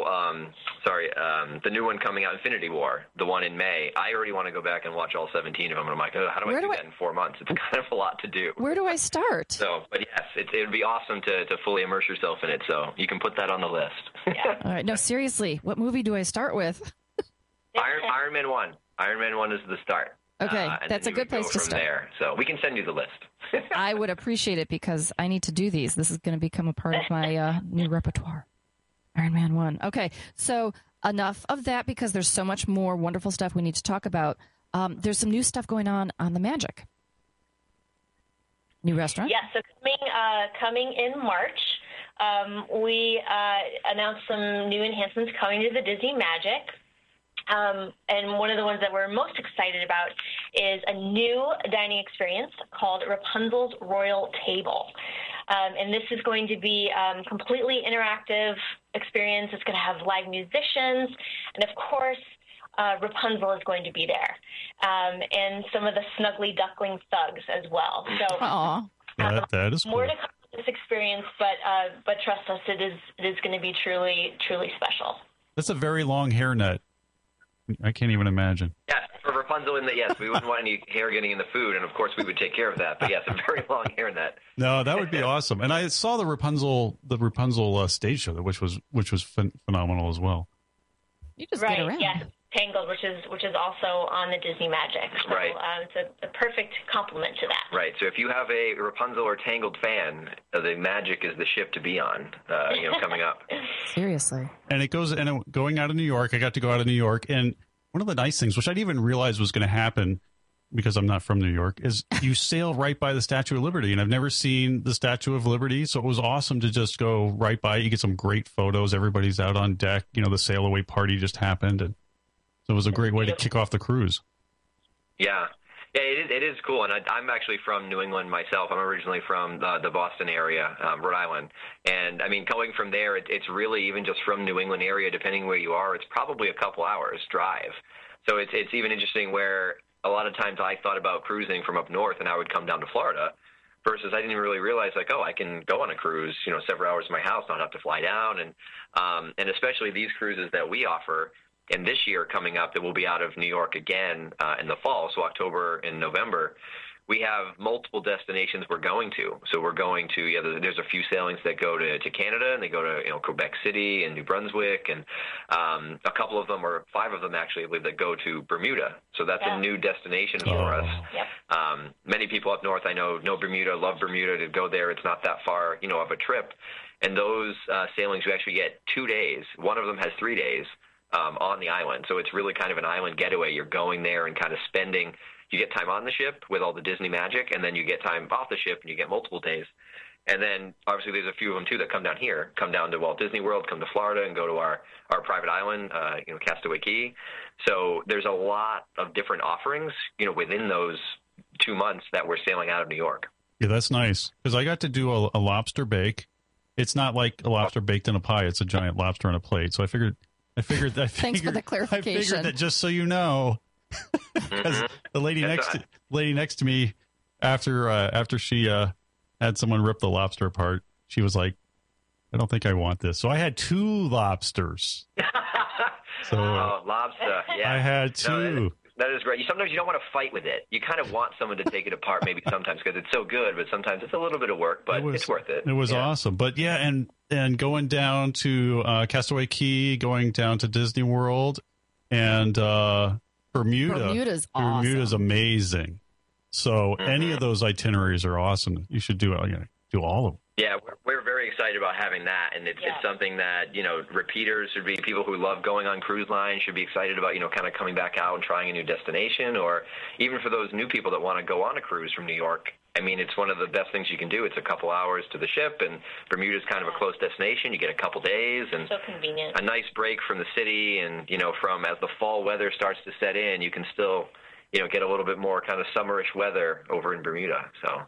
the new one coming out, Infinity War, the one in May, I already want to go back and watch all 17 of them. And I'm like, how do I do that in 4 months? It's kind of a lot to do. Where do I start? So, but yes, it would be awesome to fully immerse yourself in it. So you can put that on the list. All right. No, seriously, what movie do I start with? Iron Man 1. Iron Man 1 is the start. Okay, that's a good place to start. There. So we can send you the list. I would appreciate it because I need to do these. This is going to become a part of my new repertoire. Iron Man 1. Okay, so enough of that because there's so much more wonderful stuff we need to talk about. There's some new stuff going on the Magic. New restaurant? Yeah, so coming in March, we announced some new enhancements coming to the Disney Magic. And one of the ones that we're most excited about is a new dining experience called Rapunzel's Royal Table. And this is going to be a completely interactive experience. It's going to have live musicians. And, of course, Rapunzel is going to be there. And some of the Snuggly Duckling thugs as well. So that is cool. More to come with this experience, but trust us, it is going to be truly, truly special. That's a very long hairnet. I can't even imagine. Yes, for Rapunzel, we wouldn't want any hair getting in the food, and of course we would take care of that. But yes, a very long hairnet. No, that would be awesome. And I saw the Rapunzel stage show, which was phenomenal as well. You just get around. Yes, Tangled, which is also on the Disney Magic. So, right. It's a perfect complement to that. Right. So if you have a Rapunzel or Tangled fan, the Magic is the ship to be on. Coming up. Seriously. And going out of New York, I got to go out of New York, and one of the nice things, which I didn't even realize was going to happen because I'm not from New York, is you sail right by the Statue of Liberty, and I've never seen the Statue of Liberty, so it was awesome to just go right by. You get some great photos. Everybody's out on deck. The sail away party just happened, and so it was a great way to kick off the cruise. Yeah. Yeah, it is cool, and I'm actually from New England myself. I'm originally from the Boston area, Rhode Island, and I mean, going from there, it's really even just from New England area, depending where you are, it's probably a couple hours drive. So it's even interesting where a lot of times I thought about cruising from up north, and I would come down to Florida, versus I didn't even really realize like, oh, I can go on a cruise, several hours from my house, not have to fly down, and especially these cruises that we offer. And this year coming up, that will be out of New York again in the fall, so October and November. We have multiple destinations we're going to. So we're going to, there's a few sailings that go to Canada, and they go to Quebec City and New Brunswick, and a couple of them, or 5 of them actually, I believe, that go to Bermuda. So that's a new destination for us. Yep. Many people up north I know Bermuda, love Bermuda, to go there. It's not that far, of a trip. And those sailings, you actually get 2 days. One of them has 3 days. On the island. So it's really kind of an island getaway. You're going there and kind of spending, you get time on the ship with all the Disney magic, and then you get time off the ship and you get multiple days. And then obviously there's a few of them too that come down here, come down to Walt Disney World, come to Florida and go to our private island, Castaway Cay. So there's a lot of different offerings, within those 2 months that we're sailing out of New York. Yeah, that's nice. Because I got to do a lobster bake. It's not like a lobster baked in a pie. It's a giant lobster on a plate. So I figured. Thanks for the clarification. I figured that just so you know, because the lady next to me, after she had someone rip the lobster apart, she was like, "I don't think I want this." So I had 2 lobsters. So lobster, yeah. I had 2. No, that is great. Sometimes you don't want to fight with it. You kind of want someone to take it apart, maybe sometimes, because it's so good. But sometimes it's a little bit of work, but it's worth it. It was awesome. But yeah, and going down to Castaway Cay, going down to Disney World, and Bermuda. Bermuda's awesome. Bermuda's amazing. So any of those itineraries are awesome. You should do all of them. Yeah, we're very excited about having that, and it's something that, repeaters should be, people who love going on cruise lines should be excited about, kind of coming back out and trying a new destination, or even for those new people that want to go on a cruise from New York. I mean, it's one of the best things you can do. It's a couple hours to the ship, and Bermuda's kind of a close destination. You get a couple days, and so convenient. A nice break from the city, and, from as the fall weather starts to set in, you can still, get a little bit more kind of summerish weather over in Bermuda. So.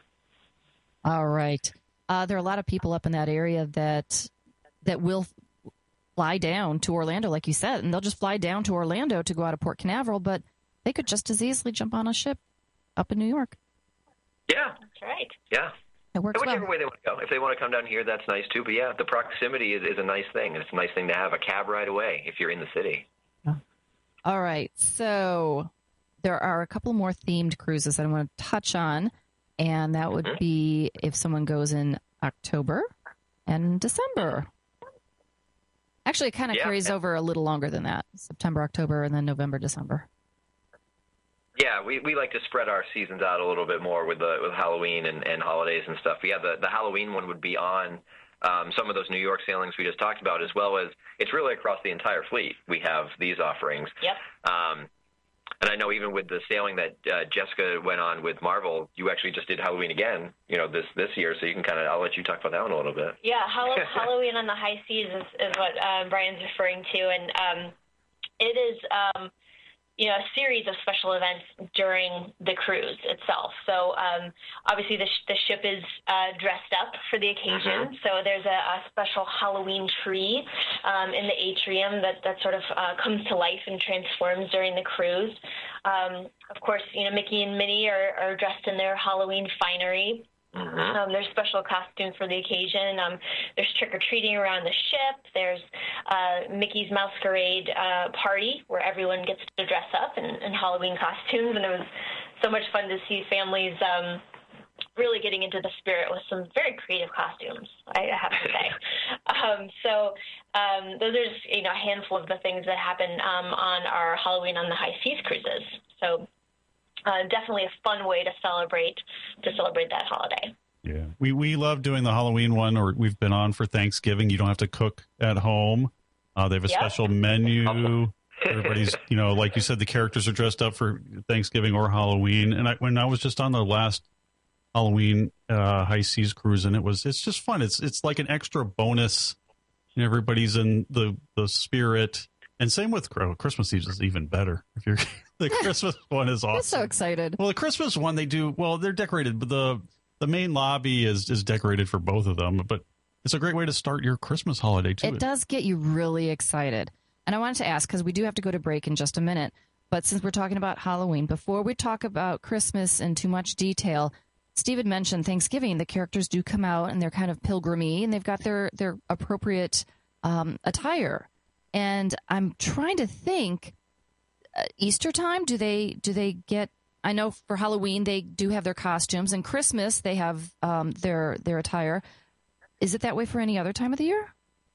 All right. There are a lot of people up in that area that will fly down to Orlando, like you said, and they'll just fly down to Orlando to go out of Port Canaveral, but they could just as easily jump on a ship up in New York. Yeah. That's right. Yeah. It works whichever well. way they want to go. If they want to come down here, that's nice too. But yeah, the proximity is a nice thing. It's a nice thing to have a cab right away if you're in the city. All right. So there are a couple more themed cruises that I want to touch on. And that would be if someone goes in October and December. Actually, it kind of carries over a little longer than that. September, October, and then November, December. Yeah, we like to spread our seasons out a little bit more with Halloween and holidays and stuff. But yeah, the Halloween one would be on some of those New York sailings we just talked about, as well as it's really across the entire fleet. We have these offerings. Yep. And I know even with the sailing that Jessica went on with Marvel, you actually just did Halloween again, this year. So you can I'll let you talk about that one a little bit. Yeah, Halloween on the high seas is what Brian's referring to. And it is, a series of special events during the cruise itself. So obviously the ship is dressed up for the occasion. So there's a special Halloween tree in the atrium that sort of comes to life and transforms during the cruise. Of course, Mickey and Minnie are dressed in their Halloween finery. There's special costumes for the occasion. There's trick-or-treating around the ship. There's Mickey's Masquerade party where everyone gets to dress up in Halloween costumes, and it was so much fun to see families really getting into the spirit with some very creative costumes, I have to say. So those are just a handful of the things that happen on our Halloween on the High Seas cruises. So definitely a fun way to celebrate that holiday. Yeah, we love doing the Halloween one, or we've been on for Thanksgiving. You don't have to cook at home. They have a special menu. Everybody's, like you said, the characters are dressed up for Thanksgiving or Halloween. And when I was just on the last Halloween High Seas cruise, and it's just fun. It's like an extra bonus. Everybody's in the spirit. And same with Christmas Eve is even better. If you're the Christmas one is awesome. I'm so excited. Well, the Christmas one they're decorated, but the main lobby is decorated for both of them. But it's a great way to start your Christmas holiday too. It does get you really excited. And I wanted to ask, because we do have to go to break in just a minute, but since we're talking about Halloween, before we talk about Christmas in too much detail, Steve had mentioned Thanksgiving. The characters do come out and they're kind of pilgrimy and they've got their appropriate attire. And I'm trying to think, Easter time, do they get, I know for Halloween they do have their costumes, and Christmas they have their attire. Is it that way for any other time of the year?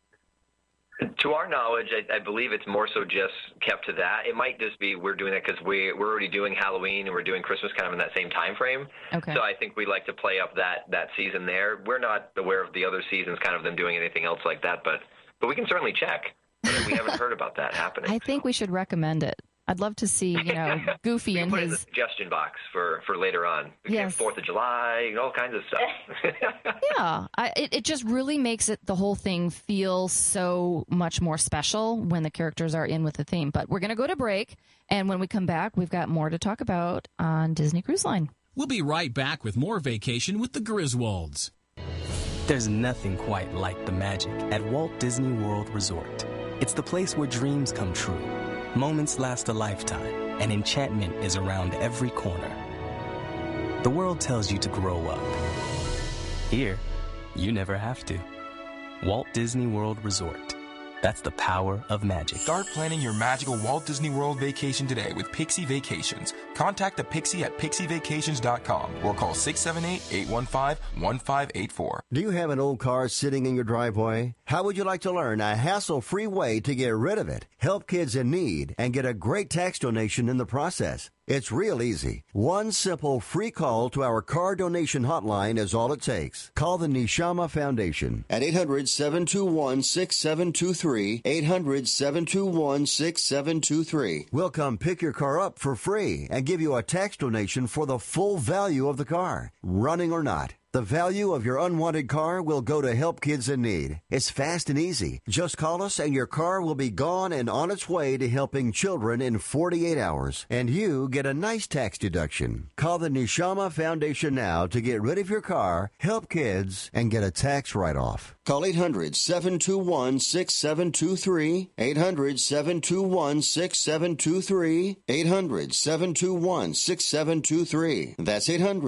To our knowledge, I believe it's more so just kept to that. It might just be we're doing that because we're already doing Halloween and we're doing Christmas kind of in that same time frame. Okay. So I think we like to play up that season there. We're not aware of the other seasons, kind of them doing anything else like that, but we can certainly check. We haven't heard about that happening. I think we should recommend it. I'd love to see, Goofy and put his... it in the suggestion box for later on. Yes. 4th of July, all kinds of stuff. Yeah, it just really makes the whole thing feel so much more special when the characters are in with the theme. But we're going to go to break, and when we come back, we've got more to talk about on Disney Cruise Line. We'll be right back with more Vacation with the Griswolds. There's nothing quite like the magic at Walt Disney World Resort. It's the place where dreams come true. Moments last a lifetime, and enchantment is around every corner. The world tells you to grow up. Here, you never have to. Walt Disney World Resort. That's the power of magic. Start planning your magical Walt Disney World vacation today with Pixie Vacations. Contact the Pixie at pixievacations.com or call 678-815-1584. Do you have an old car sitting in your driveway? How would you like to learn a hassle-free way to get rid of it, help kids in need, and get a great tax donation in the process? It's real easy. One simple free call to our car donation hotline is all it takes. Call the Neshama Foundation at 800-721-6723, 800-721-6723. We'll come pick your car up for free and give you a tax donation for the full value of the car, running or not. The value of your unwanted car will go to help kids in need. It's fast and easy. Just call us and your car will be gone and on its way to helping children in 48 hours. And you get a nice tax deduction. Call the Neshama Foundation now to get rid of your car, help kids, and get a tax write-off. Call 800-721-6723, 800-721-6723, 800-721-6723. That's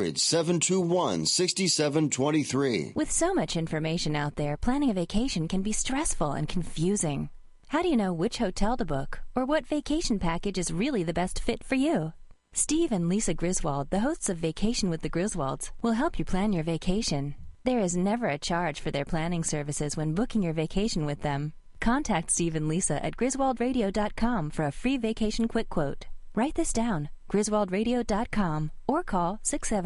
800-721-6723. With so much information out there, planning a vacation can be stressful and confusing. How do you know which hotel to book or what vacation package is really the best fit for you? Steve and Lisa Griswold, the hosts of Vacation with the Griswolds, will help you plan your vacation. There is never a charge for their planning services when booking your vacation with them. Contact Steve and Lisa at griswoldradio.com for a free vacation quick quote. Write this down, griswoldradio.com, or call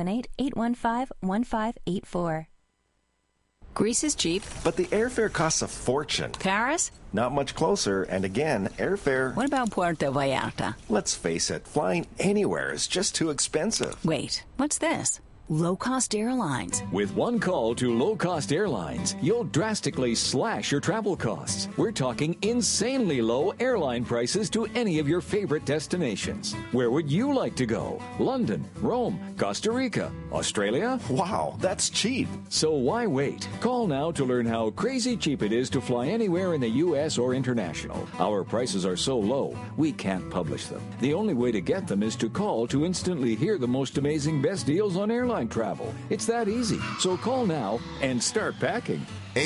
678-815-1584. Greece is cheap. But the airfare costs a fortune. Paris? Not much closer, and again, airfare... What about Puerto Vallarta? Let's face it, flying anywhere is just too expensive. Wait, what's this? Low-cost airlines. With one call to low-cost airlines, you'll drastically slash your travel costs. We're talking insanely low airline prices to any of your favorite destinations. Where would you like to go? London, Rome, Costa Rica, Australia? Wow, that's cheap. So why wait? Call now to learn how crazy cheap it is to fly anywhere in the U.S. or international. Our prices are so low, we can't publish them. The only way to get them is to call to instantly hear the most amazing best deals on airline travel. It's that easy. So call now and start packing.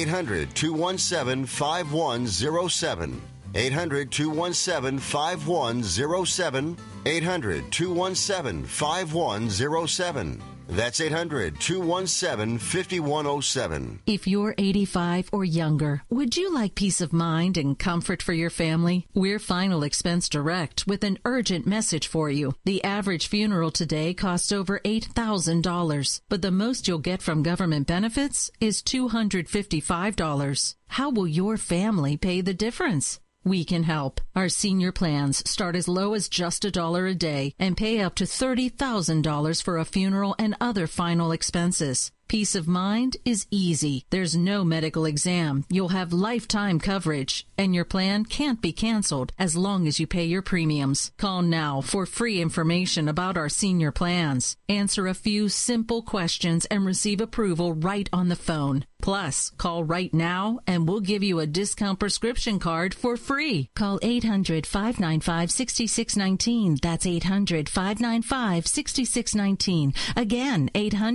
800-217-5107. 800-217-5107. 800-217-5107. That's 800-217-5107. If you're 85 or younger, would you like peace of mind and comfort for your family? We're Final Expense Direct with an urgent message for you. The average funeral today costs over $8,000, but the most you'll get from government benefits is $255. How will your family pay the difference? We can help. Our senior plans start as low as just $1 a day and pay up to $30,000 for a funeral and other final expenses. Peace of mind is easy. There's no medical exam. You'll have lifetime coverage, and your plan can't be canceled as long as you pay your premiums. Call now for free information about our senior plans. Answer a few simple questions and receive approval right on the phone. Plus, call right now and we'll give you a discount prescription card for free. Call 800-595-6619. That's 800-595-6619. Again,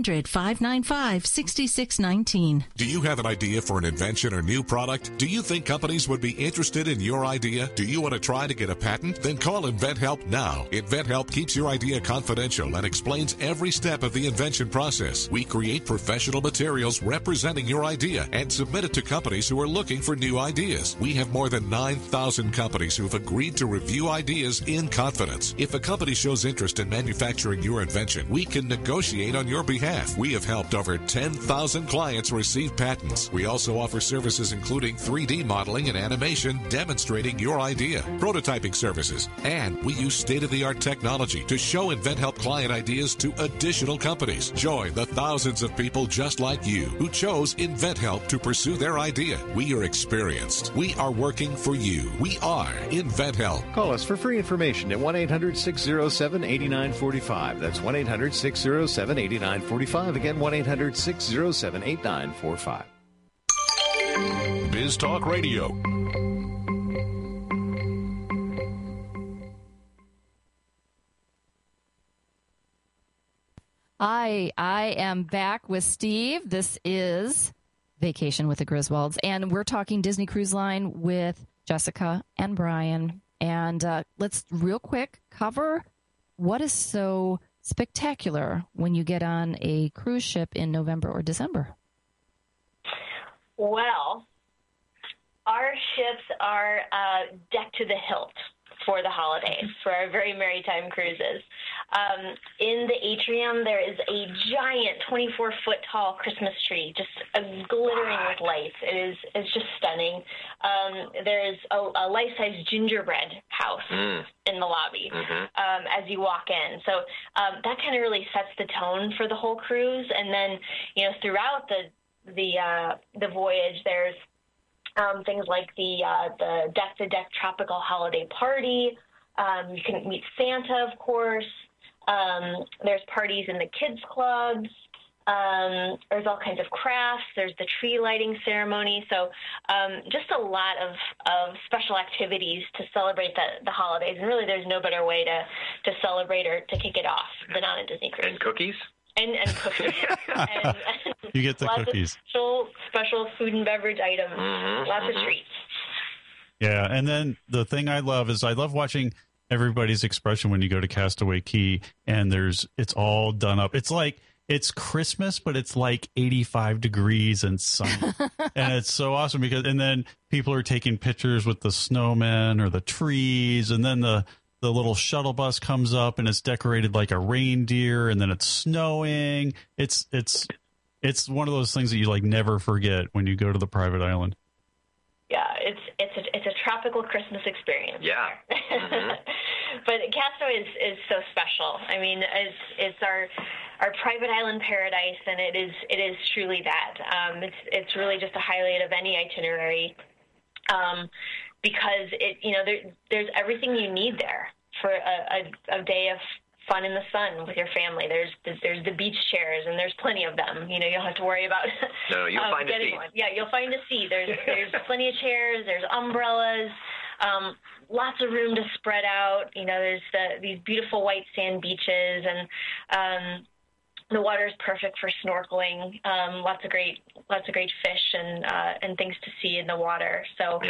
800-595-6619. Do you have an idea for an invention or new product? Do you think companies would be interested in your idea? Do you want to try to get a patent? Then call InventHelp now. InventHelp keeps your idea confidential and explains every step of the invention process. We create professional materials representing your idea and submit it to companies who are looking for new ideas. We have more than 9,000 companies who have agreed to review ideas in confidence. If a company shows interest in manufacturing your invention, we can negotiate on your behalf. We have helped over 10,000 clients receive patents. We also offer services including 3D modeling and animation demonstrating your idea, prototyping services, and we use state-of-the-art technology to show InventHelp client ideas to additional companies. Join the thousands of people just like you who chose InventHelp to pursue their idea. We are experienced. We are working for you. We are InventHelp. Call us for free information at 1-800-607-8945. That's 1-800-607-8945. Again, 1-800-607-8945. Biz Talk Radio. I am back with Steve. This is Vacation with the Griswolds, and we're talking Disney Cruise Line with Jessica and Brian. And let's real quick cover what is so spectacular when you get on a cruise ship in November or December. Well, our ships are decked to the hilt for the holidays, for our very maritime cruises. In the atrium, there is a giant 24-foot tall Christmas tree, just glittering with lights. It's just stunning. There is a life-size gingerbread house in the lobby as you walk in. So that kind of really sets the tone for the whole cruise. And then, throughout the voyage, there's things like the Deck the Deck Tropical Holiday Party. You can meet Santa, of course. There's parties in the kids' clubs. There's all kinds of crafts. There's the tree lighting ceremony. So just a lot of special activities to celebrate the holidays. And really, there's no better way to celebrate or to kick it off than on a Disney cruise. And cookies? And cookies. and you get the lots cookies. Of special food and beverage items. Lots of treats. Yeah, and then the thing I love is I love watching everybody's expression when you go to Castaway Cay and it's all done up. It's like it's Christmas, but it's like 85 degrees and sunny. And it's so awesome and then people are taking pictures with the snowmen or the trees, and then the little shuttle bus comes up and it's decorated like a reindeer, and then it's snowing. It's one of those things that you like never forget when you go to the private island. Yeah, it's a tropical Christmas experience. Yeah. But Castaway is so special. I mean, it's our private island paradise, and it is truly that. It's really just a highlight of any itinerary, because there's everything you need there for a day of fun in the sun with your family. There's the beach chairs, and there's plenty of them. You don't have to worry about No, you'll find a seat. One. Yeah, you'll find a seat. There's plenty of chairs. There's umbrellas. Lots of room to spread out. There's these beautiful white sand beaches, and the water is perfect for snorkeling. Lots of great fish and things to see in the water. So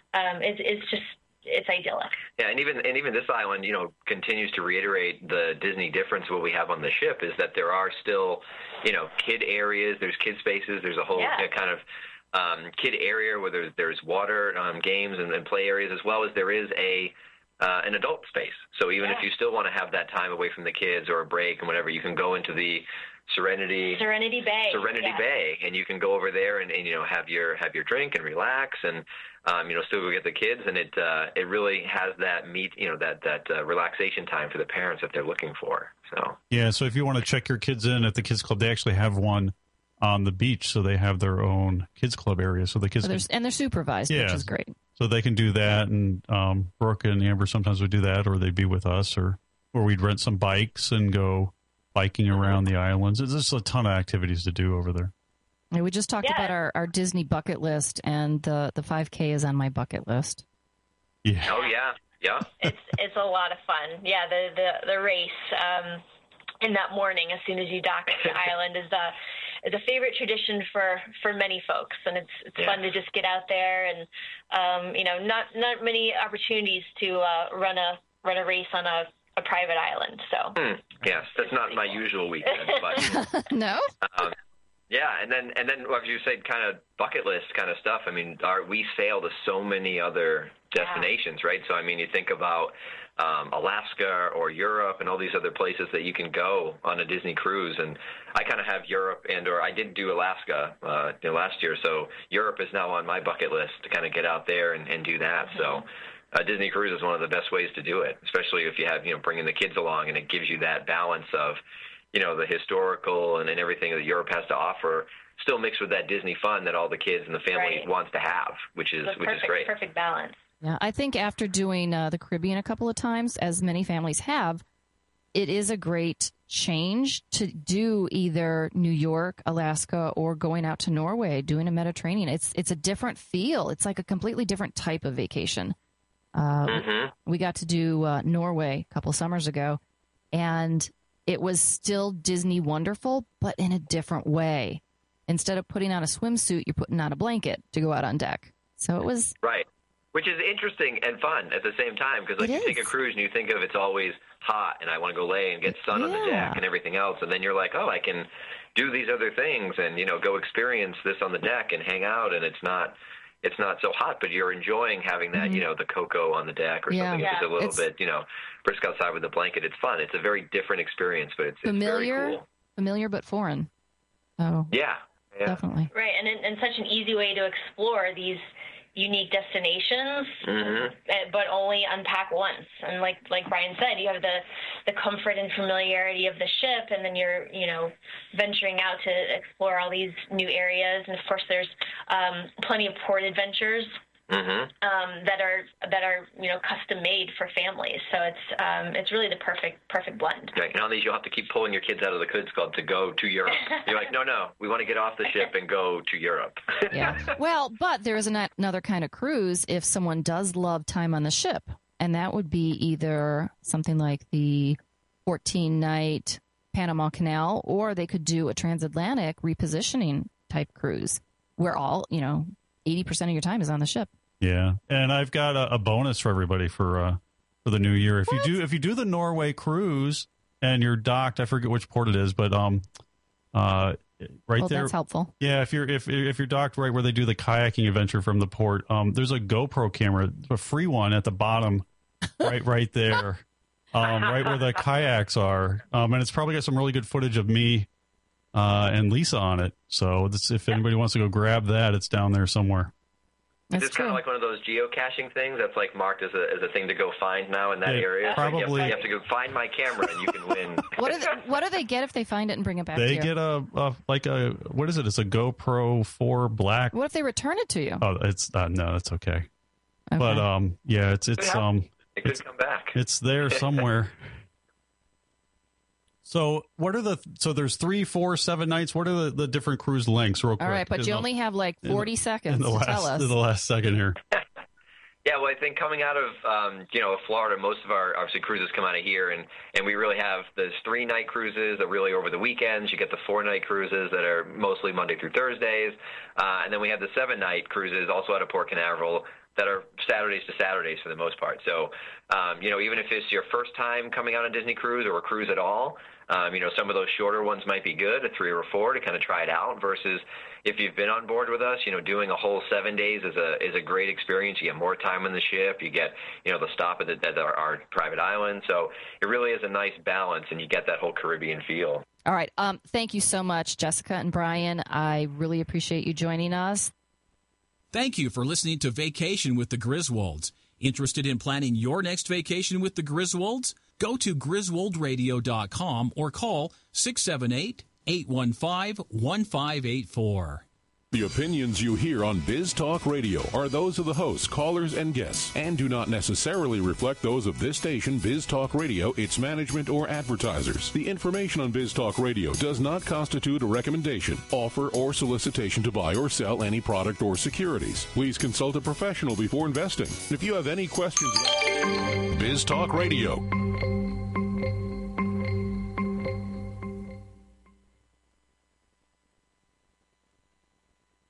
it's idyllic. Yeah, and even this island, continues to reiterate the Disney difference. What we have on the ship is that there are still, kid areas. There's kid spaces. There's a whole kind of kid area where there's water, games and play areas, as well as there is an adult space. So even if you still want to have that time away from the kids or a break and whatever, you can go into the Serenity Bay, and you can go over there and have your drink and relax and still go get the kids, and it really has that relaxation time for the parents that they're looking for. So yeah, so if you want to check your kids in at the kids club, they actually have one on the beach, so they have their own kids club area. So the kids and they're supervised, which is great. So they can do that, and Brooke and Amber sometimes would do that, or they'd be with us, or we'd rent some bikes and go biking around the islands. There's just a ton of activities to do over there. Yeah, we just talked about our Disney bucket list, and the 5K is on my bucket list. Yeah. Oh yeah. It's a lot of fun. Yeah, the race in that morning as soon as you dock to the island is a favorite tradition for many folks, and it's fun to just get out there and not many opportunities to run a race on a private island. So yes, that's not my usual weekend, but no. Yeah, and then as you said, kind of bucket list kind of stuff. I mean, we sail to so many other destinations, right? So I mean, you think about Alaska or Europe and all these other places that you can go on a Disney cruise. And I kind of have Europe or I did do Alaska last year, so Europe is now on my bucket list to kind of get out there and do that. So Disney cruise is one of the best ways to do it, especially if you have bringing the kids along, and it gives you that balance of the historical and everything that Europe has to offer, still mixed with that Disney fun that all the kids and the family wants to have, which is great. Perfect balance. Yeah, I think after doing the Caribbean a couple of times, as many families have, it is a great change to do either New York, Alaska, or going out to Norway, doing a Mediterranean. It's a different feel. It's like a completely different type of vacation. We got to do Norway a couple summers ago, and it was still Disney wonderful, but in a different way. Instead of putting on a swimsuit, you're putting on a blanket to go out on deck. So it was... Right. Which is interesting and fun at the same time, because you take a cruise and you think of it's always hot and I want to go lay and get sun on the deck and everything else. And then you're like, oh, I can do these other things and, go experience this on the deck and hang out. And it's not so hot, but you're enjoying having that, the cocoa on the deck or something. It's just a little bit, brisk outside with the blanket. It's fun. It's a very different experience, but it's very cool. Familiar but foreign. Oh, yeah. Definitely. Right, and such an easy way to explore these unique destinations, but only unpack once. And like Brian said, you have the comfort and familiarity of the ship, and then you're venturing out to explore all these new areas. And of course, there's plenty of port adventures that are custom made for families. So it's really the perfect blend. Right. And on these, you'll have to keep pulling your kids out of the kids club to go to Europe. You're like, no, we want to get off the ship and go to Europe. Yeah. Well, but there is another kind of cruise if someone does love time on the ship, and that would be either something like the 14-night Panama Canal, or they could do a transatlantic repositioning type cruise where all 80% of your time is on the ship. Yeah, and I've got a bonus for everybody for the new year. If you do the Norway cruise and you're docked, I forget which port it is, but right there, that's helpful. Yeah, if you're docked right where they do the kayaking adventure from the port, there's a GoPro camera, a free one at the bottom, right there, right where the kayaks are, and it's probably got some really good footage of me and Lisa on it. So if anybody wants to go grab that, it's down there somewhere. Is this kind of like one of those geocaching things that's like marked as a thing to go find now in that area? Probably. You have to go find my camera and you can win. What do they get if they find it and bring it back to you? They get what is it? It's a GoPro 4 Black. What if they return it to you? Oh, it's no, that's okay. But it's it could come back. It's there somewhere. So there's 3, 4, 7 nights. What are the different cruise lengths real quick? All right, but you only have like 40 seconds to tell us. In the last second here. Yeah, well, I think coming out of Florida, most of our obviously cruises come out of here, and we really have those 3-night cruises that really over the weekends. You get the 4-night cruises that are mostly Monday through Thursdays, and then we have the 7-night cruises also out of Port Canaveral that are Saturdays to Saturdays for the most part. So, even if it's your first time coming out on Disney Cruise or a cruise at all, some of those shorter ones might be good, a 3 or a 4 to kind of try it out, versus if you've been on board with us, doing a whole 7 days is a great experience. You get more time on the ship. You get, the stop at our private island. So it really is a nice balance, and you get that whole Caribbean feel. All right. Thank you so much, Jessica and Brian. I really appreciate you joining us. Thank you for listening to Vacation with the Griswolds. Interested in planning your next vacation with the Griswolds? Go to griswoldradio.com or call 815-1584. The opinions you hear on Biz Talk Radio are those of the hosts, callers, and guests, and do not necessarily reflect those of this station, Biz Talk Radio, its management, or advertisers. The information on Biz Talk Radio does not constitute a recommendation, offer, or solicitation to buy or sell any product or securities. Please consult a professional before investing. If you have any questions, Biz Talk Radio.